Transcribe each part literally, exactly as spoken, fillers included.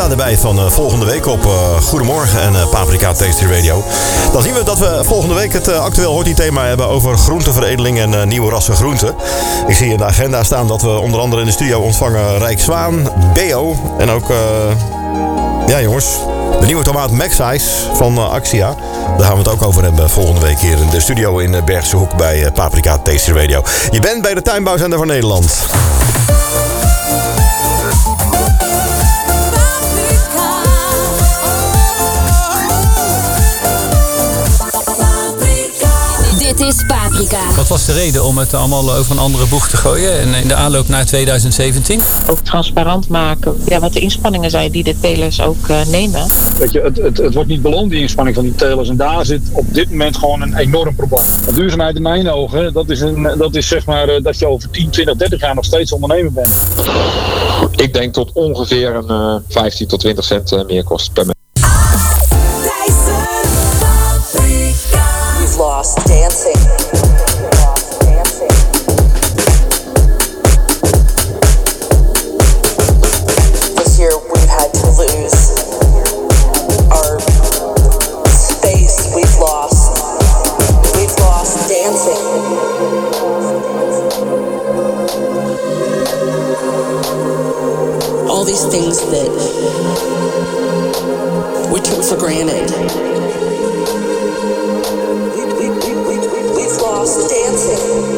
erbij van uh, volgende week op uh, Goedemorgen en uh, Paprika Tasty Radio. Dan zien we dat we volgende week het uh, actueel Horti-thema hebben over groenteveredeling en uh, nieuwe rassen groenten. Ik zie in de agenda staan dat we onder andere in de studio ontvangen Rijk Zwaan, B O en ook, uh, ja jongens, de nieuwe tomaat Maxize van uh, Axia. Daar gaan we het ook over hebben volgende week hier in de studio in uh, Bergse Hoek bij uh, Paprika Tasty Radio. Je bent bij de tuinbouwzender van Nederland. Dit is Paprika. Wat was de reden om het allemaal over een andere boeg te gooien en in de aanloop naar twintig zeventien? Ook transparant maken, ja, wat de inspanningen zijn die de telers ook uh, nemen. Weet je, het, het, het wordt niet beloond, die inspanning van die telers. En daar zit op dit moment gewoon een enorm probleem. De duurzaamheid in mijn ogen, dat is, een, dat is zeg maar uh, dat je over tien, twintig, dertig jaar nog steeds ondernemer bent. Ik denk tot ongeveer een uh, vijftien tot twintig cent uh, meer kost per maand. Lost dancing. This year we've had to lose our space. We've lost. We've lost dancing. All these things that we took for granted. Dancing.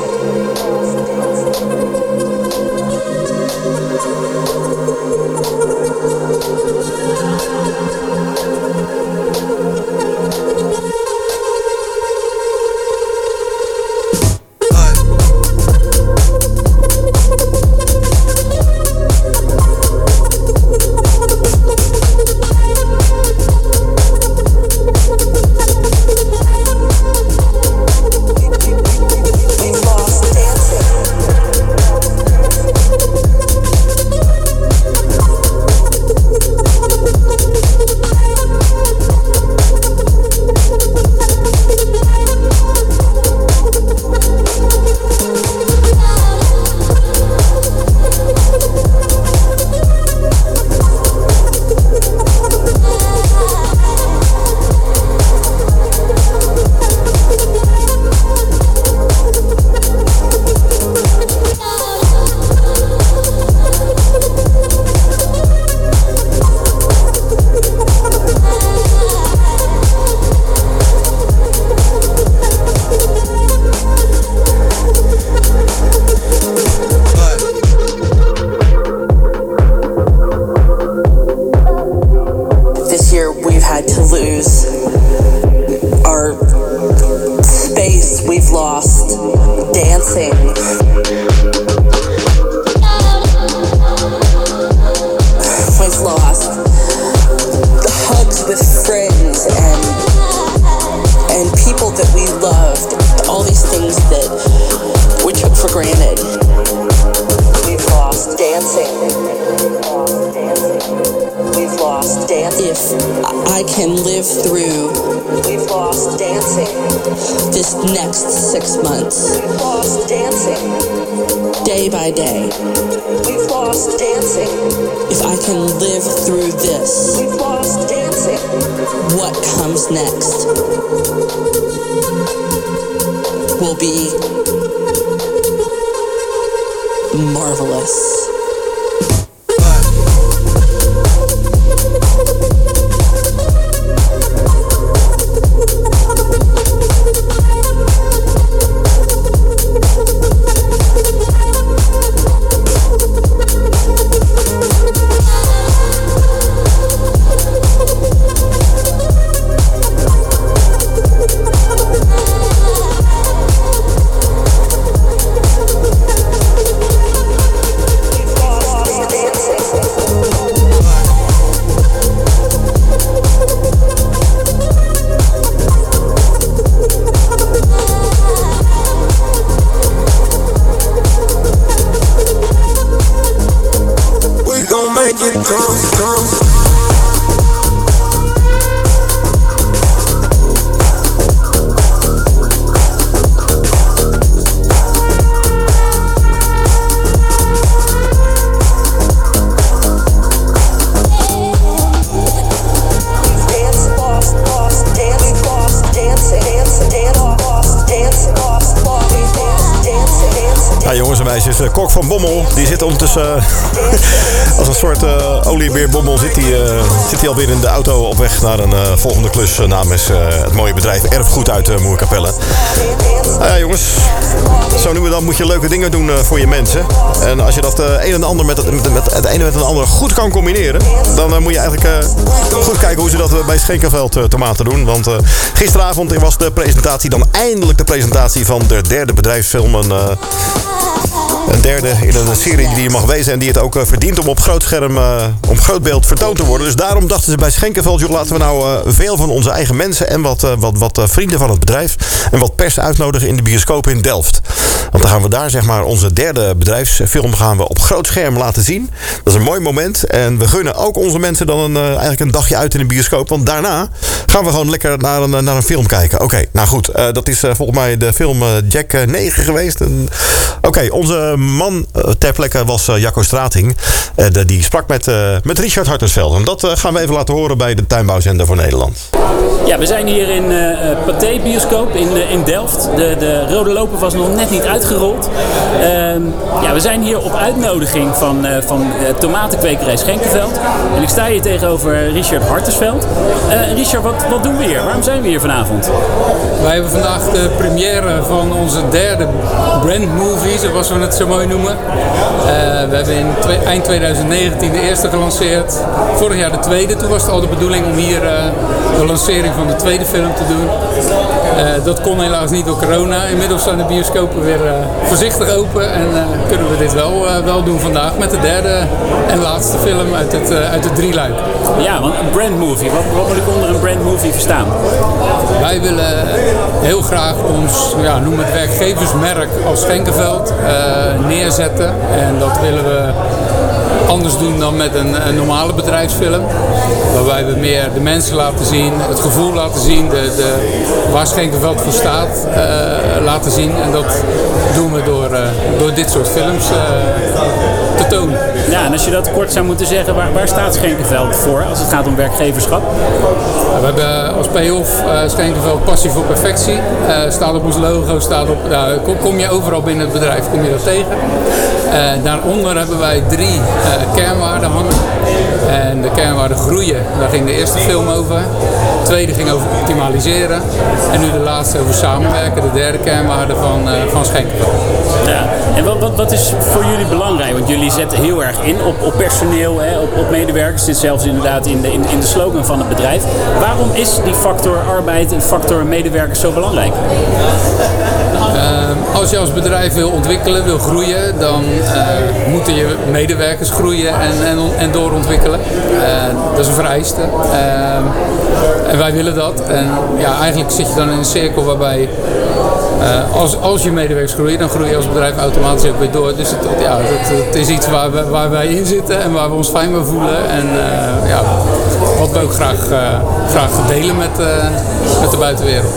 en meisjes. Uh, Kok van Bommel, die zit ondertussen uh, als een soort uh, oliebeerbommel zit hij uh, zit hij alweer in de auto op weg naar een uh, volgende klus uh, namens uh, het mooie bedrijf Erfgoed uit uh, Moerkapelle. Nou ja, jongens, zo nu en dan moet je leuke dingen doen uh, voor je mensen. En als je dat uh, een en ander met het, met, met het ene met het andere goed kan combineren, dan uh, moet je eigenlijk uh, goed kijken hoe ze dat uh, bij Schenkenveld uh, Tomaten doen. Want uh, gisteravond was de presentatie, dan eindelijk de presentatie van de derde bedrijfsfilm. Een, uh, een derde in een serie die je mag wezen en die het ook uh, verdient om op groot scherm, uh, op groot beeld vertoond te worden. Dus daarom dachten ze bij Schenkenveld, joh, laten we nou uh, veel van onze eigen mensen en wat, uh, wat, wat uh, vrienden van het bedrijf en wat pers uitnodigen in de bioscoop in Delft. Want dan gaan we daar zeg maar onze derde bedrijfsfilm gaan we op groot scherm laten zien. Dat is een mooi moment. En we gunnen ook onze mensen dan een, uh, eigenlijk een dagje uit in de bioscoop. Want daarna gaan we gewoon lekker naar een, naar een film kijken. Oké, okay, nou goed. Uh, dat is uh, volgens mij de film uh, Jack negen geweest. Oké, okay, onze man uh, ter plekke was uh, Jacco Strating. Uh, de, die sprak met, uh, met Richard Hartensveld. En dat uh, gaan we even laten horen bij de Tuinbouwzender voor Nederland. Ja, we zijn hier in uh, Pathé Bioscoop in, uh, in Delft. De, de rode loper was nog net niet uitgerold. Uh, ja, we zijn hier op uitnodiging van, uh, van uh, tomatenkwekerij Schenkenveld. En ik sta hier tegenover Richard Hartensveld. Uh, Richard, wat, wat doen we hier? Waarom zijn we hier vanavond? Wij hebben vandaag de première van onze derde brandmovie, zoals we het zo mooi noemen. Uh, we hebben in twee, eind twintig negentien de eerste gelanceerd. Vorig jaar de tweede. Toen was het al de bedoeling om hier uh, de lancering van de tweede film te doen. Uh, dat kon helaas niet door corona. Inmiddels zijn de bioscopen weer uh, voorzichtig open en uh, kunnen we dit wel, uh, wel doen vandaag met de derde en laatste film uit het, uh, uit het drieluik. Ja, want een brandmovie. Wat, wat moet ik onder een brandmovie verstaan? Wij willen heel graag ons, ja, noem het werkgeversmerk als Schenkenveld uh, neerzetten. En dat willen we anders doen dan met een, een normale bedrijfsfilm. Waarbij we meer de mensen laten zien, het gevoel laten zien, de, de, waar Schenkenveld voor staat uh, laten zien. En dat doen we door, uh, door dit soort films uh, te tonen. Ja, en als je dat kort zou moeten zeggen, waar, waar staat Schenkenveld voor als het gaat om werkgeverschap? We hebben als payoff uh, Schenkenveld Passie voor Perfectie. Uh, staat op ons logo, staat op, nou, kom, kom je overal binnen het bedrijf, kom je dat tegen. Uh, daaronder hebben wij drie uh, kernwaarden hangen. En de kernwaarden groeien, daar ging de eerste film over. De tweede ging over optimaliseren. En nu de laatste over samenwerken, de derde kernwaarde van, uh, van Schenkenveld. Ja. En wat, wat, wat is voor jullie belangrijk? Want jullie zetten heel erg in op, op personeel, hè, op, op medewerkers. Dit zelfs inderdaad in de, in, in de slogan van het bedrijf. Waarom is die factor arbeid en factor medewerkers zo belangrijk? Uh, als je als bedrijf wil ontwikkelen, wil groeien, dan uh, moeten je medewerkers groeien en, en, en doorontwikkelen. Uh, dat is een vereiste. Uh, en wij willen dat. En ja, eigenlijk zit je dan in een cirkel waarbij uh, als, als je medewerkers groeien, dan groei je als bedrijf automatisch ook weer door. Dus het, ja, het, het is iets waar, we, waar wij in zitten en waar we ons fijn bij voelen. En uh, ja, wat we ook graag, uh, graag delen met, uh, met de buitenwereld.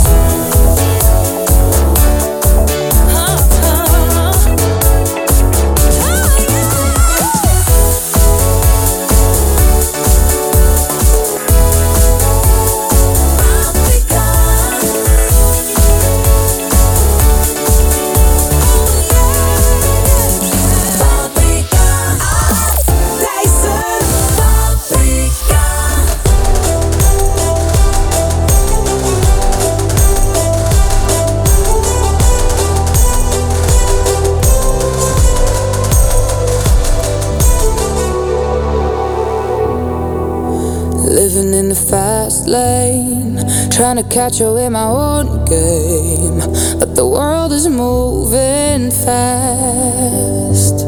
Trying to catch up in my own game, but the world is moving fast.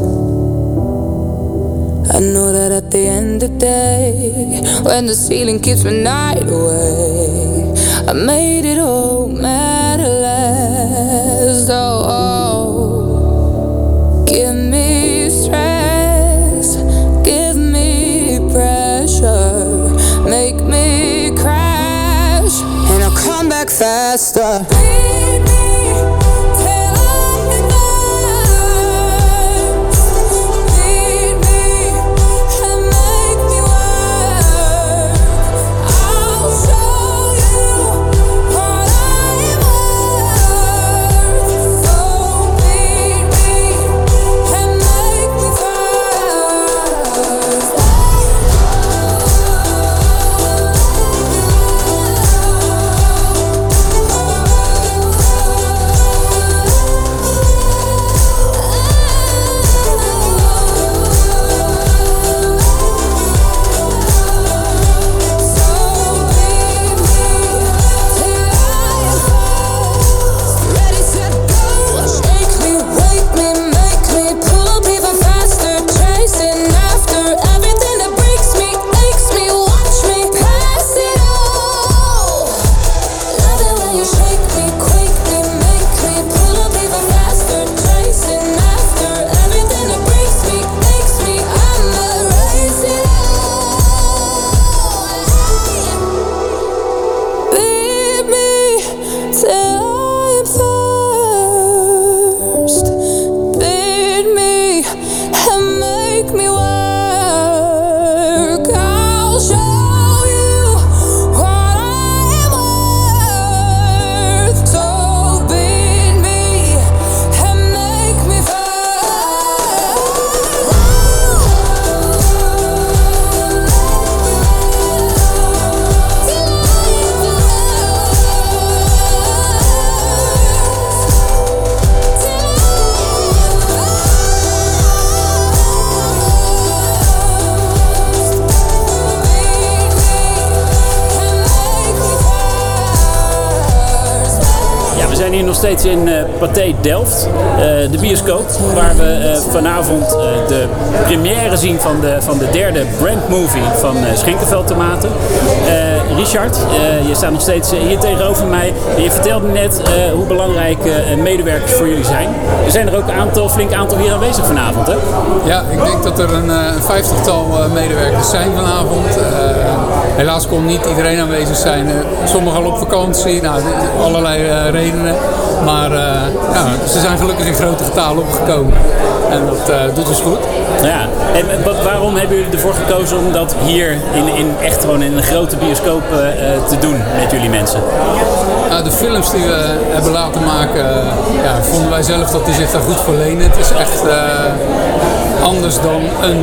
I know that at the end of the day, when the ceiling keeps my night away, I made it home at last. Oh, oh. Give me stress, give me pressure, make me crash, and I'll come back faster. Beat me till I'm in nerves. Beat me and make me work. I'll show you what I'm worth. So beat me we zijn hier nog steeds in uh, Pathé Delft, uh, de bioscoop, waar we uh, vanavond uh, de première zien van de, van de derde brandmovie van uh, Schenkenveld Tomaten. Uh, Richard, uh, je staat nog steeds uh, hier tegenover mij. En je vertelde net uh, hoe belangrijk uh, medewerkers voor jullie zijn. Er zijn er ook een aantal, flink aantal hier aanwezig vanavond, hè? Ja, ik denk dat er een, een vijftigtal uh, medewerkers zijn vanavond. Uh, helaas kon niet iedereen aanwezig zijn. Uh, sommigen al op vakantie, nou, allerlei uh, redenen. Maar uh, ja, ze zijn gelukkig in grote getalen opgekomen. En dat uh, doet ons goed. Ja, en wat, waarom hebben jullie ervoor gekozen om dat hier in, in echt gewoon in een grote bioscoop uh, te doen met jullie mensen? Uh, de films die we hebben laten maken, uh, ja, vonden wij zelf dat die zich daar goed voor lenen. Het is echt uh, anders dan een...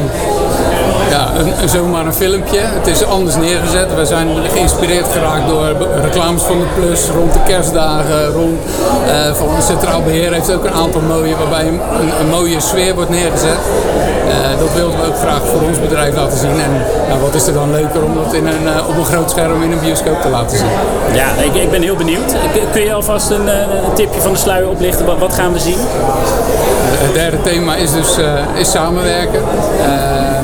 Ja, een, een, zomaar een filmpje. Het is anders neergezet. We zijn geïnspireerd geraakt door reclames van de Plus rond de kerstdagen. Rond, uh, van het Centraal Beheer heeft ook een aantal mooie waarbij een, een mooie sfeer wordt neergezet. Uh, dat wilden we ook graag voor ons bedrijf laten zien. En ja, wat is er dan leuker om dat in een, uh, op een groot scherm in een bioscoop te laten zien. Ja, ik, ik ben heel benieuwd. Kun je alvast een, een tipje van de sluier oplichten? Wat, wat gaan we zien? Uh, het derde thema is dus uh, is samenwerken. Uh,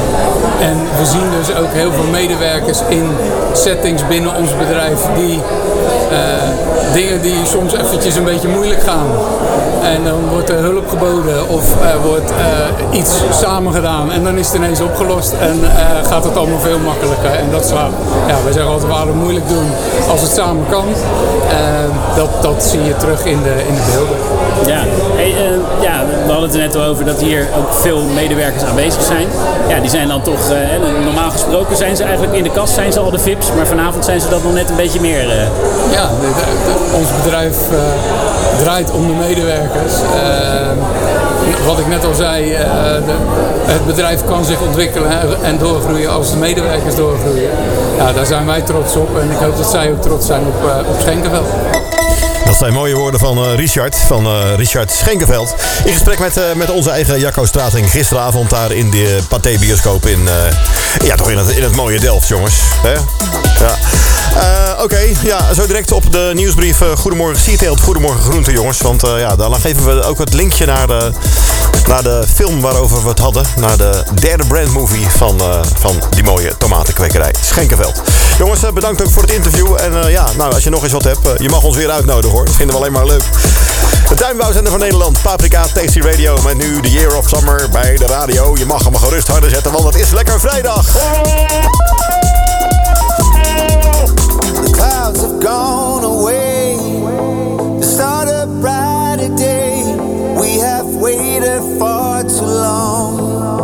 En we zien dus ook heel veel medewerkers in settings binnen ons bedrijf die uh, dingen die soms eventjes een beetje moeilijk gaan. En dan wordt er hulp geboden of er wordt uh, iets samen gedaan en dan is het ineens opgelost en uh, gaat het allemaal veel makkelijker. En dat is waar, ja, wij zeggen altijd waar het moeilijk doen als het samen kan. Uh, dat, dat zie je terug in de, in de beelden. Ja. Hey, uh, ja, we hadden het er net al over dat hier ook veel medewerkers aanwezig zijn. Ja, die zijn dan toch, uh, normaal gesproken zijn ze eigenlijk in de kast, zijn ze al de V I P's, maar vanavond zijn ze dat nog net een beetje meer. Uh... Ja, de, de, de, ons bedrijf uh, draait om de medewerkers. Uh, wat ik net al zei, uh, de, het bedrijf kan zich ontwikkelen en doorgroeien als de medewerkers doorgroeien. Ja, daar zijn wij trots op en ik hoop dat zij ook trots zijn op, uh, op Schenkenveld. Dat zijn mooie woorden van uh, Richard, van uh, Richard Schenkenveld. In gesprek met, uh, met onze eigen Jacco Strating gisteravond daar in de Pathé bioscoop in, uh, ja, toch in het, in het mooie Delft, jongens. Hè? Ja. Uh, Oké, okay, ja, zo direct op de nieuwsbrief uh, Goedemorgen Seateelt, Goedemorgen Groente, jongens. Want uh, ja, dan geven we ook het linkje naar de, naar de film waarover we het hadden. Naar de derde brandmovie van, uh, van die mooie tomatenkwekerij Schenkenveld. Jongens, uh, bedankt ook voor het interview. En uh, ja, nou, als je nog eens wat hebt, uh, je mag ons weer uitnodigen, hoor. Dat vinden we alleen maar leuk. De tuinbouwzender van Nederland, Paprika Tasty Radio. Met nu de Year of Summer bij de radio. Je mag hem gerust harder zetten, want het is lekker vrijdag. The clouds have gone away. The start of brighter day. We have waited far too long.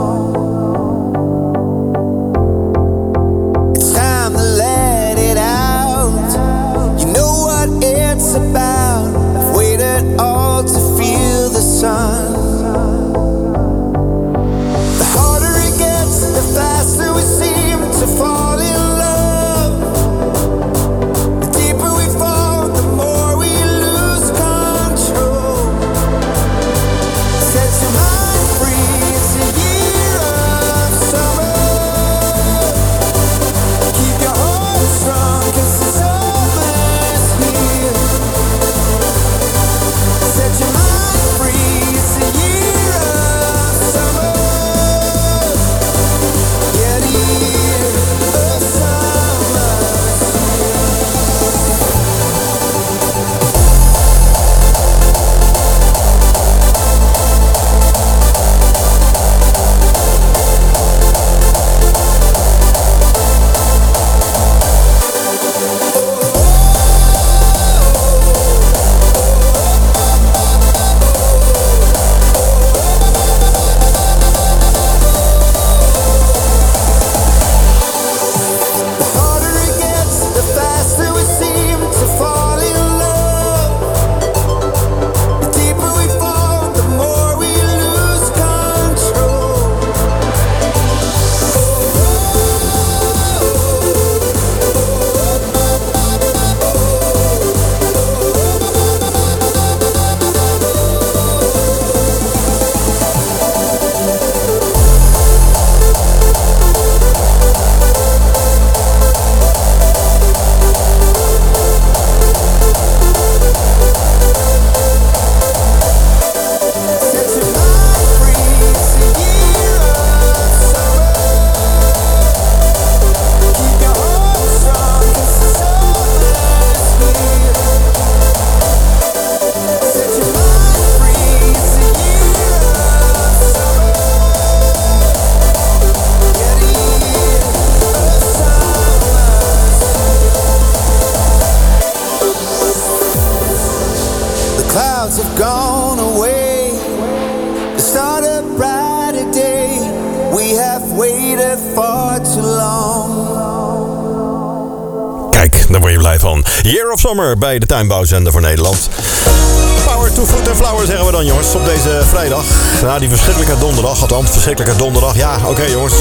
It's time to let it out. You know what it's about. I've waited all to feel the sun. The harder it gets, the faster we seem to fall in love. clouds have gone away to start a brighter day. We have waited far too long. Kijk, daar word je blij van. Year of Summer bij de tuinbouwzender voor Nederland. Power to food and flower zeggen we dan, jongens, op deze vrijdag. Na die verschrikkelijke donderdag, althans verschrikkelijke donderdag. Ja, oké, okay, jongens.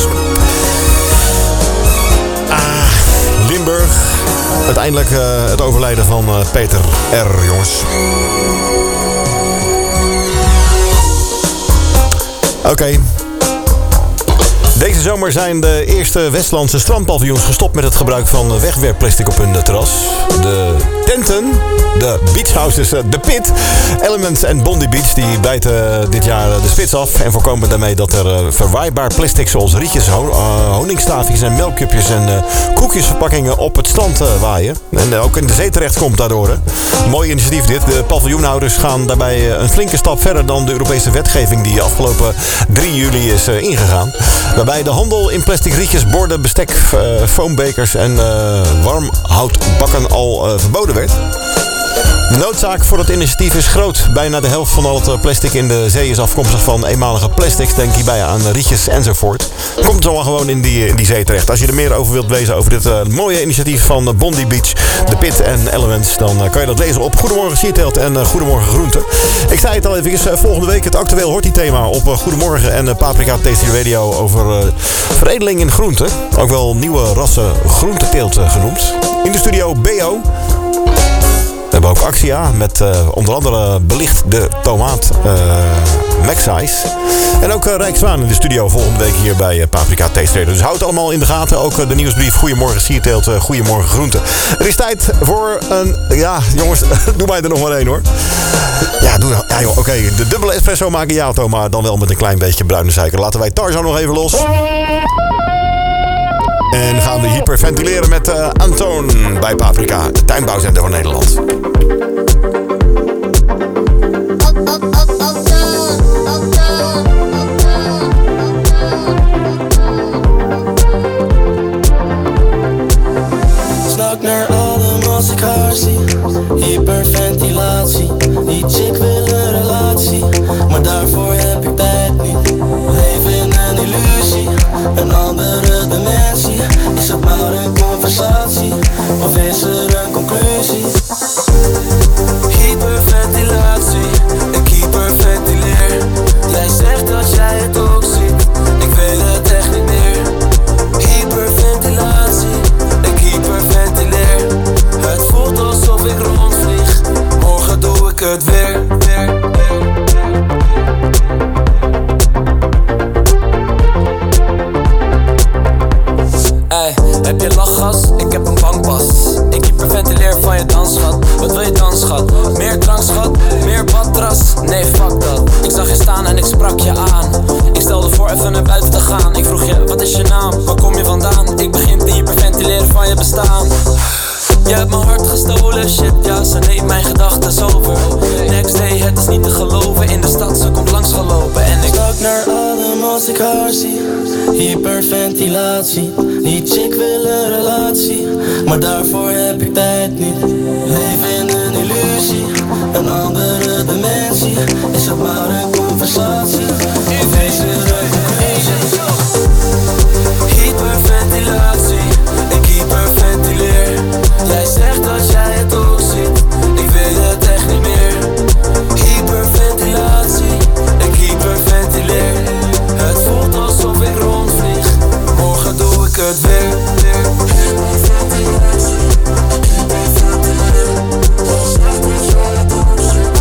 Ah, Limburg. Uiteindelijk uh, het overlijden van uh, Peter R., jongens. Oké. Okay. Deze zomer zijn de eerste Westlandse strandpaviljoens gestopt met het gebruik van wegwerpplastic op hun terras. De tenten, de beachhouses, de Pit, Elements en Bondi Beach, die bijten dit jaar de spits af en voorkomen daarmee dat er verwaaibaar plastic zoals rietjes, honingstaafjes en melkcupjes en uh, koekjesverpakkingen op het strand uh, waaien. En uh, ook in de zee terecht komt daardoor. Hè. Mooi initiatief dit. De paviljoenhouders gaan daarbij een flinke stap verder dan de Europese wetgeving die afgelopen drie juli is uh, ingegaan. Waarbij de handel in plastic rietjes, borden, bestek, uh, foambekers en uh, warmhoutbakken al uh, verboden werd. De noodzaak voor het initiatief is groot. Bijna de helft van al het plastic in de zee is afkomstig van eenmalige plastics. Denk hierbij aan rietjes enzovoort. Komt zo gewoon in die, in die zee terecht. Als je er meer over wilt lezen over dit uh, mooie initiatief van Bondi Beach, de Pit en Elements, dan uh, kan je dat lezen op Goedemorgen Sierteelt en uh, Goedemorgen Groente. Ik zei het al even, uh, volgende week het actueel Horti thema op uh, Goedemorgen en uh, Paprika Tasty Radio over uh, veredeling in groenten. Ook wel nieuwe rassen groenteteelt uh, genoemd. In de studio B O. We hebben ook Axia met uh, onder andere belicht de tomaat uh, Maxize. En ook uh, Rijk Zwaan in de studio volgende week hier bij uh, Paprika Taste Radio. Dus houd het allemaal in de gaten. Ook uh, de nieuwsbrief Goedemorgen Sierteelt, uh, Goedemorgen Groente. Er is tijd voor een... Ja, jongens, doe mij er nog maar één hoor. Ja, doe, ja joh, oké. Okay. De dubbele espresso macchiato, maar dan wel met een klein beetje bruine suiker. Laten wij Tarzan nog even los. En gaan we hyperventileren met uh, Antoon bij Paprika, de tuinbouwzender van Nederland. Snak naar adem als ik haar zie. Hyperventilatie. Die chick wil een relatie, maar daarvoor heb ik tijd niet. Leef in een illusie, een andere dimensie. Is het maar een conversatie, of is er een conclusie? Hyperventilatie, ik hyperventileer. Jij zegt dat jij het ook ziet, ik weet het echt niet meer. Hyperventilatie, ik hyperventileer. Het voelt alsof ik rondvlieg, morgen doe ik het weer. Ey, heb je lachgas? Ik heb een bankpas. Ik hyperventileer van je dansschat. Wat wil je dan, schat? Meer drank, schat? Meer badras? Nee, fuck dat. Ik zag je staan en ik sprak je aan. Ik stelde voor even naar buiten te gaan. Ik vroeg je, wat is je naam? Waar kom je vandaan? Ik begin te hyperventileren van je bestaan. Je hebt mijn hart gestolen, shit, ja, ze neemt mijn gedachten over. Next day, het is niet te geloven, in de stad, ze komt langs gelopen en ik stak naar adem als ik haar zie. Hyperventilatie, die chick wil een relatie, maar daarvoor heb ik tijd niet. Leef in een illusie, een andere dimensie. Is het maar een conversatie, of is er een conclusie? Hyperventilatie, ik hyperventileer. Jij zegt dat jij het ook ziet, ik weet het echt niet meer. Hyperventilatie, ik hyperventileer. Het voelt alsof ik rondvlieg, morgen doe ik het weer. Hyperventilatie, hyperventileer. Jij zegt dat jij het ook ziet,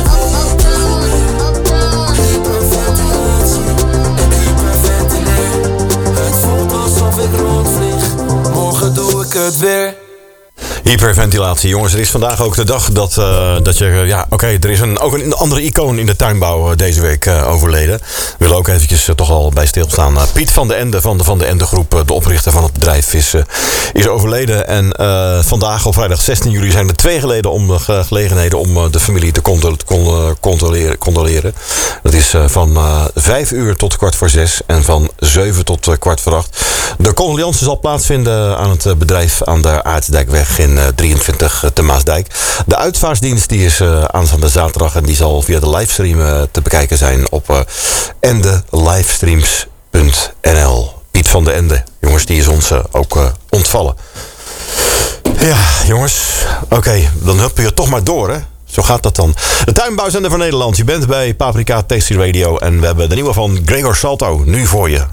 hyperventilatie, ik hyperventileer. Het voelt alsof ik rondvlieg, morgen doe ik het weer. Hyperventilatie, jongens. Er is vandaag ook de dag dat, uh, dat je... Ja, oké, okay, er is een, ook een andere icoon in de tuinbouw uh, deze week uh, overleden. We willen ook eventjes uh, toch al bij stilstaan. Uh, Piet van de Ende van de Van de Ende Groep, uh, de oprichter van het bedrijf, is, uh, is overleden. En uh, vandaag, op vrijdag zestien juli, zijn er twee geleden om, uh, gelegenheden om uh, de familie te condol- con- condoleren, condoleren. Dat is uh, van uh, vijf uur tot kwart voor zes en van zeven tot uh, kwart voor acht. De condoleance zal plaatsvinden aan het uh, bedrijf aan de Aartsdijkweg in uh, drieëntwintig te Maasdijk. De uitvaarsdienst die is uh, aanstaande zaterdag en die zal via de livestream uh, te bekijken zijn op uh, ende livestreams punt n l. Piet van de Ende, jongens, die is ons uh, ook uh, ontvallen. Ja, jongens, oké, okay, dan huppen je toch maar door, hè? Zo gaat dat dan. De tuinbouwzender van Nederland. Je bent bij Paprika Tasty Radio en we hebben de nieuwe van Gregor Salto nu voor je.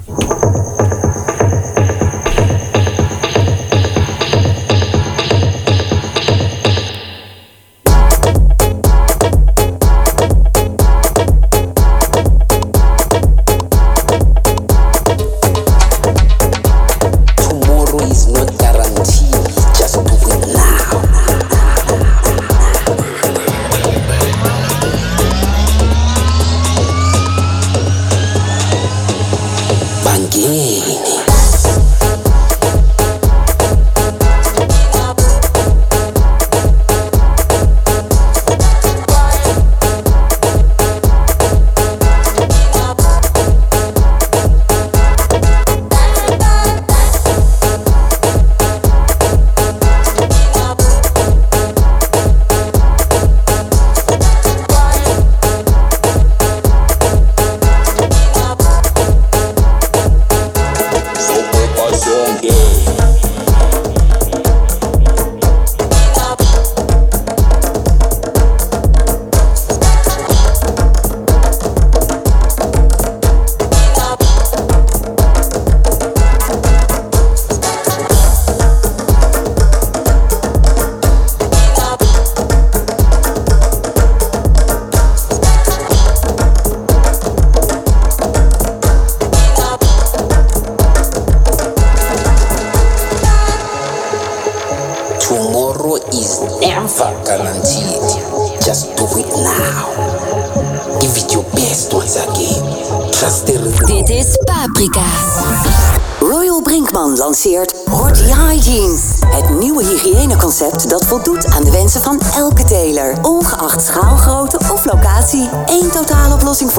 Dit is Paprika. Royal Brinkman lanceert Horti Hygiene. Het nieuwe hygiëneconcept dat voldoet aan de wensen van elke teler. Ongeacht schaalgrootte of locatie. Eén totaaloplossing voor